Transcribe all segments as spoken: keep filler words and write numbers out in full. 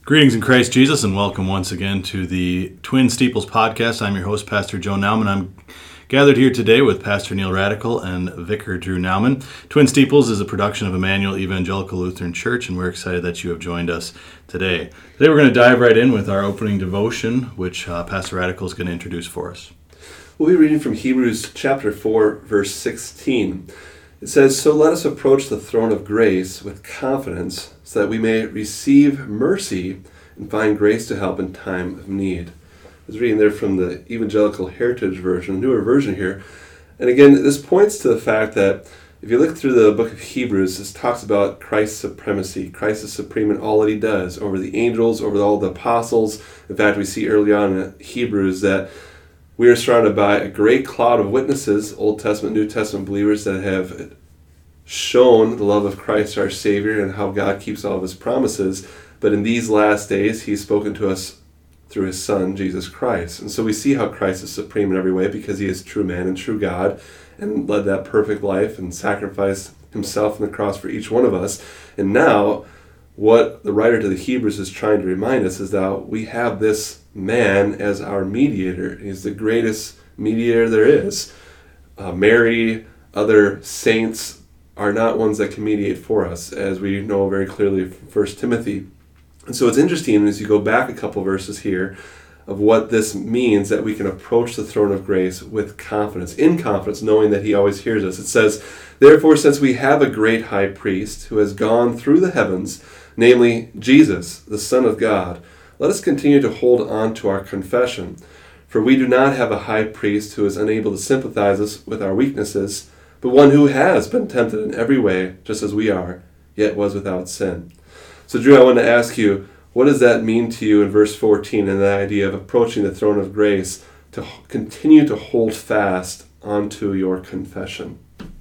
Greetings in Christ Jesus, and welcome once again to the Twin Steeples podcast. I'm your host, Pastor Joe Nauman. I'm gathered here today with Pastor Neil Radical and Vicar Drew Nauman. Twin Steeples is a production of Emmanuel Evangelical Lutheran Church, and we're excited that you have joined us today. Today we're going to dive right in with our opening devotion, which uh, Pastor Radical is going to introduce for us. We'll be reading from Hebrews chapter four, verse sixteen. It says, "So let us approach the throne of grace with confidence, so that we may receive mercy and find grace to help in time of need." I was reading there from the Evangelical Heritage Version, a newer version here. And again, this points to the fact that if you look through the book of Hebrews, this talks about Christ's supremacy. Christ is supreme in all that he does, over the angels, over all the apostles. In fact, we see early on in Hebrews that we are surrounded by a great cloud of witnesses, Old Testament, New Testament believers that have shown the love of Christ our Savior and how God keeps all of his promises. But in these last days, he's spoken to us through his Son, Jesus Christ. And so we see how Christ is supreme in every way because he is true man and true God and led that perfect life and sacrificed himself on the cross for each one of us. And now, what the writer to the Hebrews is trying to remind us is that we have this man as our mediator. He's the greatest mediator there is. Uh, Mary, other saints are not ones that can mediate for us, as we know very clearly from First Timothy. And so it's interesting as you go back a couple verses here of what this means, that we can approach the throne of grace with confidence, in confidence, knowing that he always hears us. It says, "Therefore, since we have a great high priest who has gone through the heavens, namely Jesus, the Son of God, let us continue to hold on to our confession. For we do not have a high priest who is unable to sympathize us with our weaknesses, but one who has been tempted in every way, just as we are, yet was without sin." So Drew, I want to ask you, what does that mean to you in verse fourteen and the idea of approaching the throne of grace to continue to hold fast onto your confession?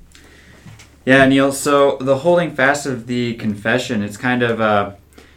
Yeah, Neil, so the holding fast of the confession, it's kind of uh,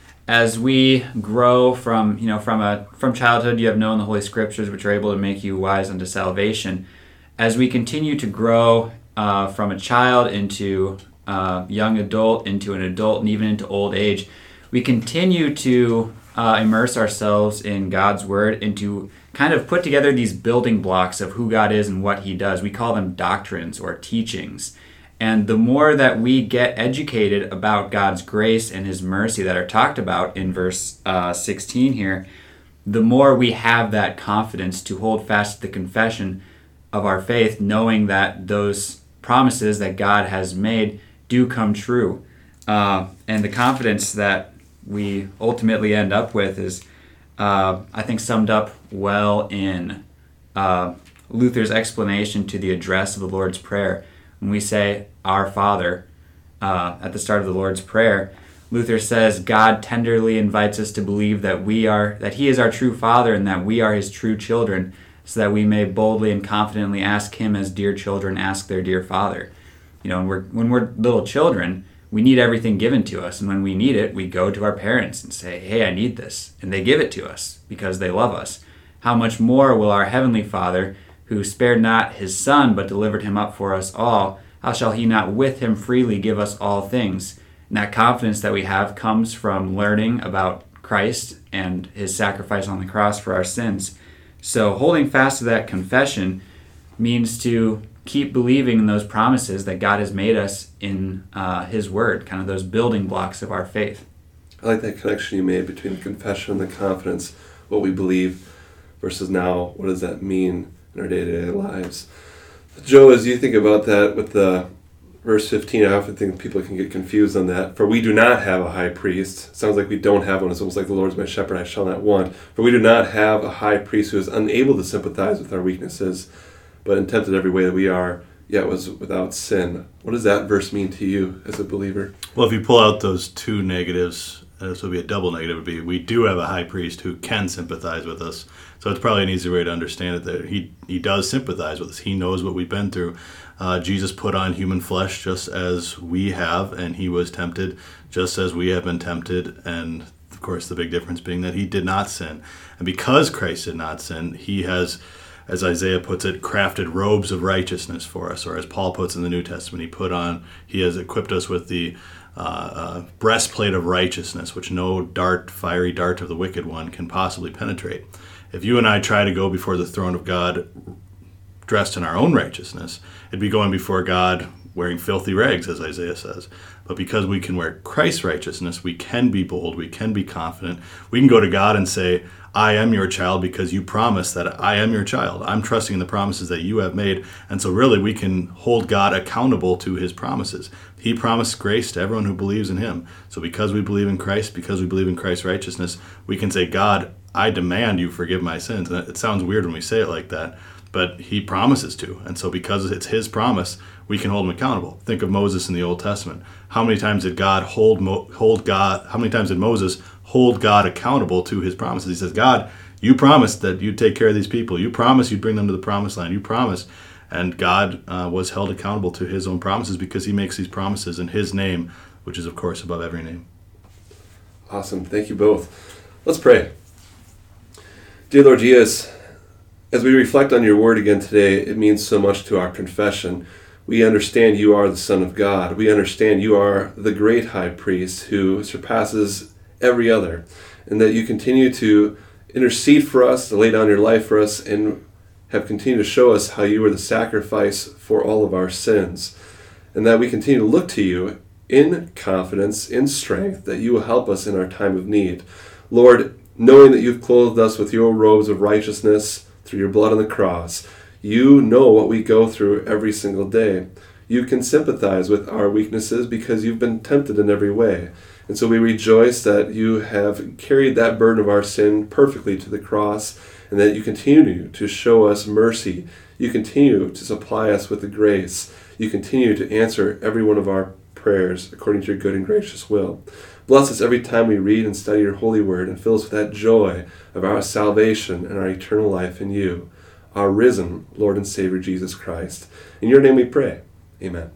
as we grow from, you know, from a from childhood, you have known the Holy Scriptures, which are able to make you wise unto salvation. As we continue to grow uh, from a child into a young adult, into an adult, and even into old age, we continue to uh, immerse ourselves in God's Word and to kind of put together these building blocks of who God is and what he does. We call them doctrines or teachings. And the more that we get educated about God's grace and his mercy that are talked about in verse uh, sixteen here, the more we have that confidence to hold fast to the confession of our faith, knowing that those promises that God has made do come true. Uh, and the confidence that we ultimately end up with is, uh, I think, summed up well in uh, Luther's explanation to the address of the Lord's Prayer. When we say, "Our Father," uh, at the start of the Lord's Prayer, Luther says, God tenderly invites us to believe that we are, that he is our true Father and that we are his true children, so that we may boldly and confidently ask him as dear children ask their dear Father. You know, when we're, when we're little children, we need everything given to us. And when we need it, we go to our parents and say, "Hey, I need this." And they give it to us because they love us. How much more will our Heavenly Father, who spared not his Son, but delivered him up for us all, how shall he not with him freely give us all things? And that confidence that we have comes from learning about Christ and his sacrifice on the cross for our sins. So holding fast to that confession means to keep believing in those promises that God has made us in uh, his word, kind of those building blocks of our faith. I like that connection you made between the confession and the confidence, what we believe, versus now, what does that mean in our day-to-day lives? Joe, as you think about that with the verse fifteen, I often think people can get confused on that. "For we do not have a high priest." Sounds like we don't have one. It's almost like "the Lord is my shepherd, I shall not want." For we do not have a high priest who is unable to sympathize with our weaknesses, but in tempted every way that we are, yet was without sin. What does that verse mean to you as a believer? Well, if you pull out those two negatives, uh, this would be a double negative, would be we do have a high priest who can sympathize with us. So it's probably an easier way to understand it that he, he does sympathize with us. He knows what we've been through. Uh, Jesus put on human flesh just as we have, and he was tempted just as we have been tempted. And of course, the big difference being that he did not sin. And because Christ did not sin, he has, as Isaiah puts it, crafted robes of righteousness for us. Or as Paul puts in the New Testament, he put on, he has equipped us with the uh, uh, breastplate of righteousness, which no dart, fiery dart of the wicked one can possibly penetrate. If you and I try to go before the throne of God dressed in our own righteousness, it'd be going before God wearing filthy rags, as Isaiah says. But because we can wear Christ's righteousness, we can be bold, we can be confident. We can go to God and say, I am your child because you promised that I am your child. I'm trusting in the promises that you have made. And so really we can hold God accountable to his promises. He promised grace to everyone who believes in him. So because we believe in Christ, because we believe in Christ's righteousness, we can say, God, I demand you forgive my sins. And it sounds weird when we say it like that, but he promises to. And so because it's his promise, we can hold him accountable. Think of Moses in the Old Testament. How many times did God hold Mo- hold God? How many times did Moses hold God accountable to his promises? He says, God, you promised that you'd take care of these people. You promised you'd bring them to the promised land. You promised. And God uh, was held accountable to his own promises because he makes these promises in his name, which is, of course, above every name. Awesome. Thank you both. Let's pray. Dear Lord Jesus, as we reflect on your word again today, it means so much to our confession. We understand you are the Son of God. We understand you are the great high priest who surpasses every other, and that you continue to intercede for us, to lay down your life for us, and have continued to show us how you are the sacrifice for all of our sins, and that we continue to look to you in confidence, in strength, that you will help us in our time of need. Lord, knowing that you've clothed us with your robes of righteousness through your blood on the cross, you know what we go through every single day. You can sympathize with our weaknesses because you've been tempted in every way. And so we rejoice that you have carried that burden of our sin perfectly to the cross, and that you continue to show us mercy. You continue to supply us with the grace. You continue to answer every one of our prayers according to your good and gracious will. Bless us every time we read and study your holy word, and fill us with that joy of our salvation and our eternal life in you, our risen Lord and Savior Jesus Christ. In your name we pray. Amen.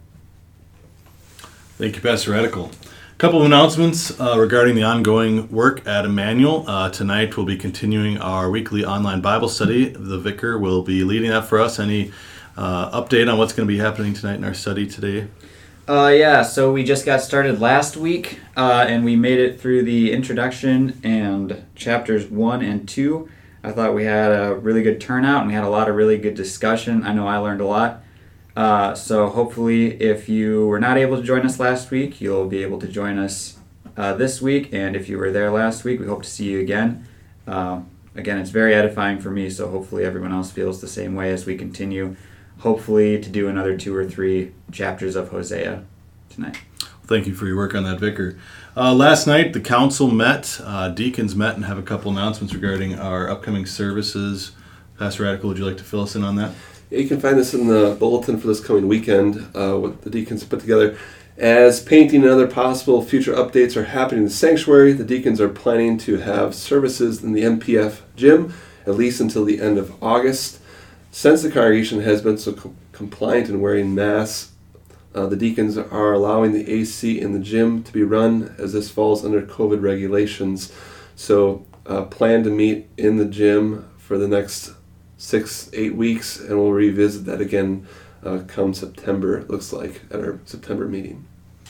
Thank you, Pastor Radical. A couple of announcements uh, regarding the ongoing work at Emmanuel. Uh, tonight we'll be continuing our weekly online Bible study. The vicar will be leading that for us. Any uh, update on what's going to be happening tonight in our study today? Uh, yeah, so we just got started last week, uh, and we made it through the introduction and chapters one and two. I thought we had a really good turnout, and we had a lot of really good discussion. I know I learned a lot. Uh, so hopefully if you were not able to join us last week, you'll be able to join us uh, this week. And if you were there last week, we hope to see you again. Uh, again, it's very edifying for me, so hopefully everyone else feels the same way as we continue, hopefully to do another two or three chapters of Hosea tonight. Thank you for your work on that, Vicar. Uh, last night, the council met, uh, deacons met, and have a couple announcements regarding our upcoming services. Pastor Radical, would you like to fill us in on that? Yeah, you can find this in the bulletin for this coming weekend, uh, what the deacons put together. As painting and other possible future updates are happening in the sanctuary, the deacons are planning to have services in the M P F gym, at least until the end of August. Since the congregation has been so com- compliant in wearing masks, Uh, the deacons are allowing the A C in the gym to be run as this falls under COVID regulations. So uh, plan to meet in the gym for the next six, eight weeks, and we'll revisit that again uh, come September, it looks like, at our September meeting.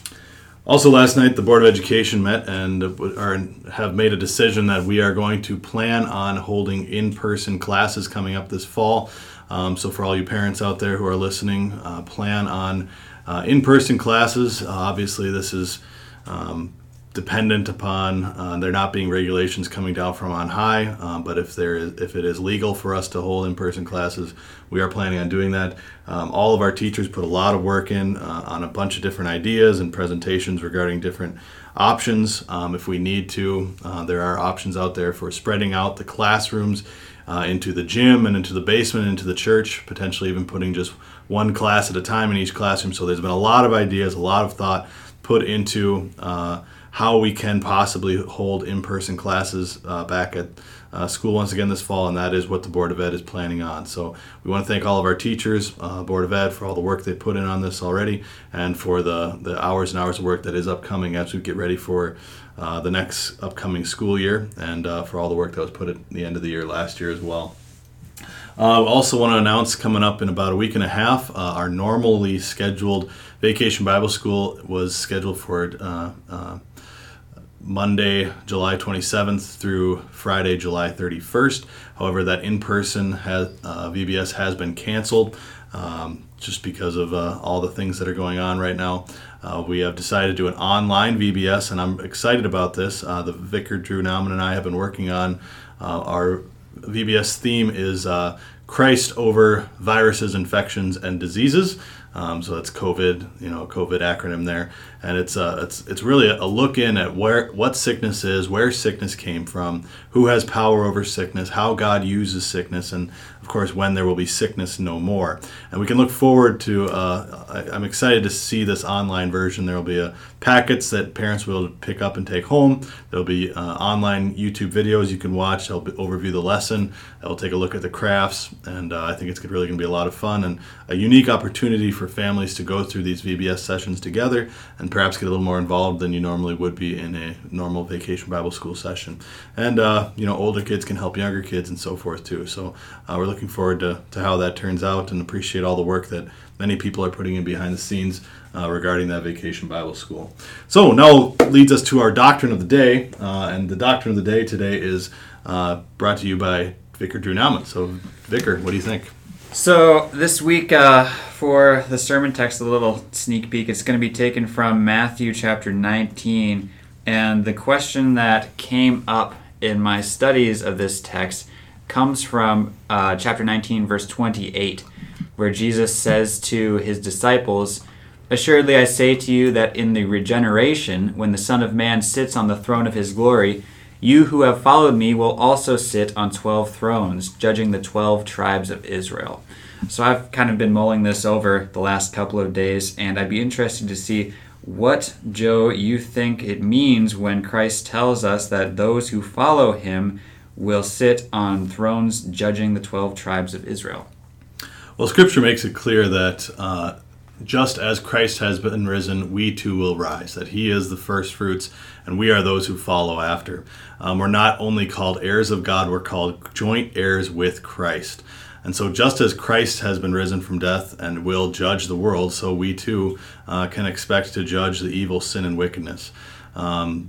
Also last night, the Board of Education met and are, have made a decision that we are going to plan on holding in-person classes coming up this fall. Um, so for all you parents out there who are listening, uh, plan on Uh, in-person classes. Uh, obviously, this is um, dependent upon uh, there not being regulations coming down from on high. Uh, but if there is, if it is legal for us to hold in-person classes, we are planning on doing that. Um, all of our teachers put a lot of work in uh, on a bunch of different ideas and presentations regarding different options. Um, if we need to, uh, there are options out there for spreading out the classrooms uh, into the gym and into the basement, into the church, potentially even putting just one class at a time in each classroom. So there's been a lot of ideas, a lot of thought put into uh, how we can possibly hold in-person classes uh, back at uh, school once again this fall, and that is what the Board of Ed is planning on. So we want to thank all of our teachers, uh, Board of Ed, for all the work they put in on this already, and for the, the hours and hours of work that is upcoming as we get ready for uh, the next upcoming school year, and uh, for all the work that was put at the end of the year last year as well. Uh, also want to announce coming up in about a week and a half, uh, our normally scheduled Vacation Bible School was scheduled for uh, uh, Monday, July twenty-seventh through Friday, July thirty-first. However, that in-person has, uh, V B S has been canceled um, just because of uh, all the things that are going on right now. Uh, we have decided to do an online V B S, and I'm excited about this. Uh, the Vicar Drew Nauman and I have been working on uh, our V B S theme is uh, Christ over viruses, infections, and diseases. Um, so that's COVID, you know, COVID acronym there, and it's uh, it's it's really a look in at where what sickness is, where sickness came from, who has power over sickness, how God uses sickness, and of course when there will be sickness no more. And we can look forward to. Uh, I, I'm excited to see this online version. There will be a packets that parents will pick up and take home. There will be uh, online YouTube videos you can watch. They'll overview the lesson. They'll take a look at the crafts, and uh, I think it's really going to be a lot of fun and a unique opportunity for families to go through these V B S sessions together and perhaps get a little more involved than you normally would be in a normal Vacation Bible School session. And, uh, you know, older kids can help younger kids and so forth too. So uh, we're looking forward to, to how that turns out and appreciate all the work that many people are putting in behind the scenes uh, regarding that Vacation Bible School. So now leads us to our doctrine of the day. Uh, and the doctrine of the day today is uh, brought to you by Vicar Drew Nauman. So, Vicar, what do you think? So this week uh, for the sermon text, a little sneak peek, it's going to be taken from Matthew chapter nineteen. And the question that came up in my studies of this text comes from uh, chapter nineteen, verse twenty-eight, where Jesus says to his disciples, "Assuredly I say to you that in the regeneration, when the Son of Man sits on the throne of his glory, you who have followed me will also sit on twelve thrones, judging the twelve tribes of Israel." So I've kind of been mulling this over the last couple of days, and I'd be interested to see what, Joe, you think it means when Christ tells us that those who follow him will sit on thrones judging the twelve tribes of Israel. Well, Scripture makes it clear that uh, just as Christ has been risen, we too will rise, that he is the first fruits, and we are those who follow after. Um, we're not only called heirs of God, we're called joint heirs with Christ. And so just as Christ has been risen from death and will judge the world, so we too uh, can expect to judge the evil, sin, and wickedness. Um,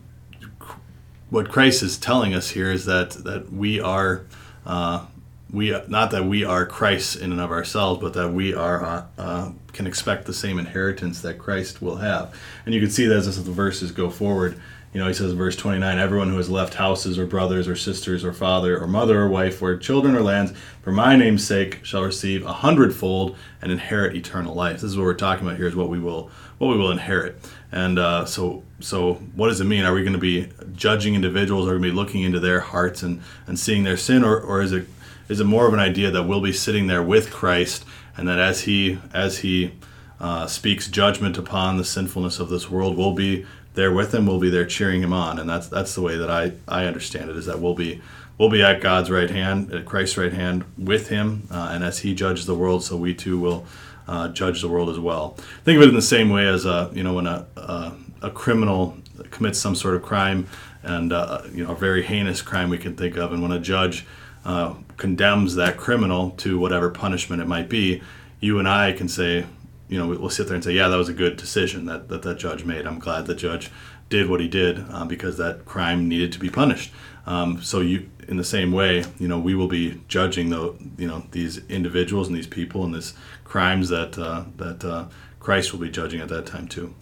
what Christ is telling us here is that that we are, uh, we not that we are Christ in and of ourselves, but that we are uh, uh, can expect the same inheritance that Christ will have. And you can see that as the verses go forward. You know, he says in verse twenty-nine, "Everyone who has left houses or brothers or sisters or father or mother or wife or children or lands for my name's sake shall receive a hundredfold and inherit eternal life." This is what we're talking about here, is what we will what we will inherit. And uh, so so what does it mean? Are we going to be judging individuals? Are we going to be looking into their hearts and, and seeing their sin? Or, or is it is it more of an idea that we'll be sitting there with Christ, and that as he as he uh, speaks judgment upon the sinfulness of this world, we'll be there with him, we'll be there cheering him on. And that's that's the way that I, I understand it, is that we'll be we'll be at God's right hand, at Christ's right hand with him, uh, and as he judges the world, so we too will uh, judge the world as well. Think of it in the same way as uh, you know when a uh, a criminal commits some sort of crime, and uh, you know a very heinous crime we can think of, and when a judge uh, condemns that criminal to whatever punishment it might be, you and I can say, you know, we'll sit there and say, yeah, that was a good decision that that, that judge made. I'm glad the judge did what he did uh, because that crime needed to be punished. Um, so you, in the same way, you know, we will be judging the, you know, these individuals and these people and these crimes that uh, that uh, Christ will be judging at that time too.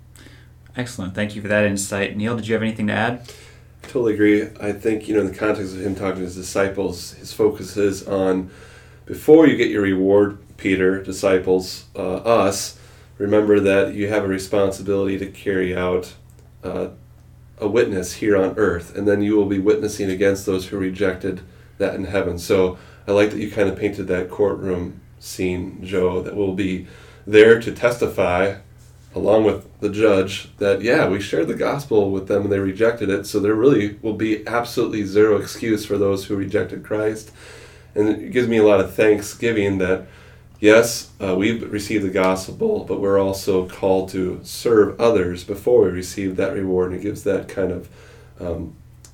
Excellent. Thank you for that insight. Neil, did you have anything to add? I totally agree. I think, you know, in the context of him talking to his disciples, his focus is on, before you get your reward, Peter, disciples, uh, us, remember that you have a responsibility to carry out uh, a witness here on earth, and then you will be witnessing against those who rejected that in heaven. So I like that you kind of painted that courtroom scene, Joe, that we'll be there to testify along with the judge that, yeah, we shared the gospel with them and they rejected it, so there really will be absolutely zero excuse for those who rejected Christ. And it gives me a lot of thanksgiving that, yes, uh, we've received the gospel, but we're also called to serve others before we receive that reward. And it gives that kind of um,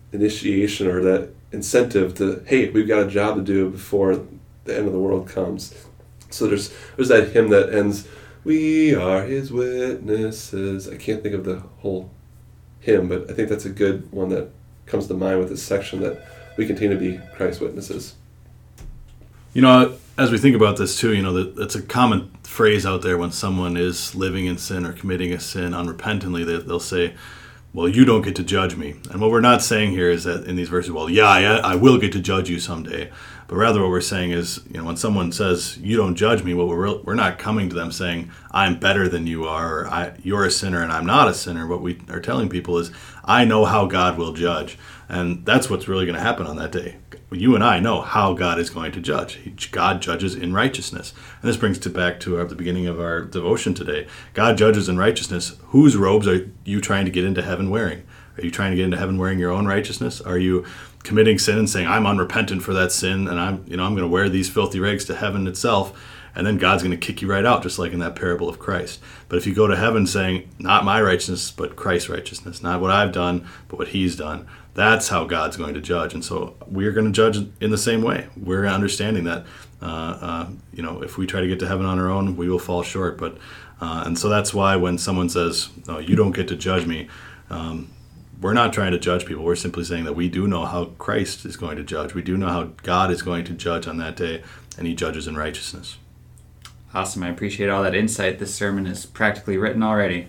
initiation or that incentive to, hey, we've got a job to do before the end of the world comes. So there's there's that hymn that ends, we are his witnesses. I can't think of the whole hymn, but I think that's a good one that comes to mind with this section, that we continue to be Christ's witnesses. You know, as we think about this too, you know, that it's a common phrase out there when someone is living in sin or committing a sin unrepentantly, they, they'll say, well, you don't get to judge me. And what we're not saying here is that in these verses, well, yeah, I, I will get to judge you someday. But rather what we're saying is, you know, when someone says, you don't judge me, well, we're, we're not coming to them saying, I'm better than you are, or I, you're a sinner and I'm not a sinner. What we are telling people is, I know how God will judge. And that's what's really going to happen on that day. You and I know how God is going to judge. God judges in righteousness. And this brings it back to our, the beginning of our devotion today. God judges in righteousness. Whose robes are you trying to get into heaven wearing? Are you trying to get into heaven wearing your own righteousness? Are you committing sin and saying, I'm unrepentant for that sin, and I'm, you know, I'm going to wear these filthy rags to heaven itself, and then God's going to kick you right out, just like in that parable of Christ. But if you go to heaven saying, not my righteousness, but Christ's righteousness, not what I've done, but what he's done, that's how God's going to judge. And so we're going to judge in the same way. We're understanding that, uh, uh, you know, if we try to get to heaven on our own, we will fall short. But uh, and so that's why when someone says, no, you don't get to judge me, um, we're not trying to judge people. We're simply saying that we do know how Christ is going to judge. We do know how God is going to judge on that day, and he judges in righteousness. Awesome. I appreciate all that insight. This sermon is practically written already.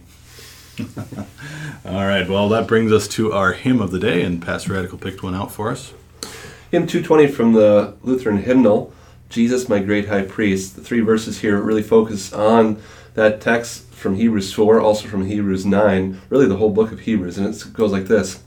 All right. Well, that brings us to our hymn of the day, and Pastor Radical picked one out for us. Hymn two twenty from the Lutheran hymnal, Jesus, my great high priest. The three verses here really focus on that text from Hebrews four, also from Hebrews nine, really the whole book of Hebrews, and it goes like this.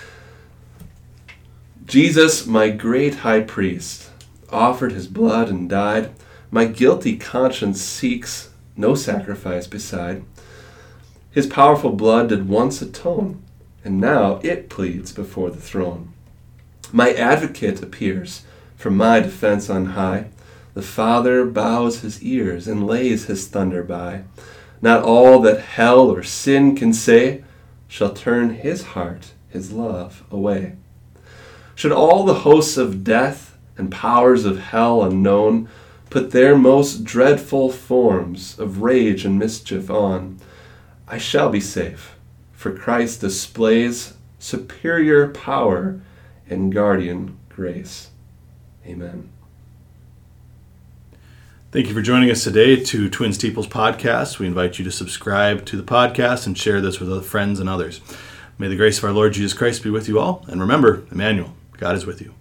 Jesus, my great high priest, offered his blood and died. My guilty conscience seeks no sacrifice beside. His powerful blood did once atone, and now it pleads before the throne. My advocate appears for my defense on high. The Father bows his ears and lays his thunder by. Not all that hell or sin can say shall turn his heart, his love, away. Should all the hosts of death and powers of hell unknown put their most dreadful forms of rage and mischief on, I shall be safe, for Christ displays superior power and guardian grace. Amen. Thank you for joining us today to Twin Steeples Podcast. We invite you to subscribe to the podcast and share this with other friends and others. May the grace of our Lord Jesus Christ be with you all. And remember, Emmanuel, God is with you.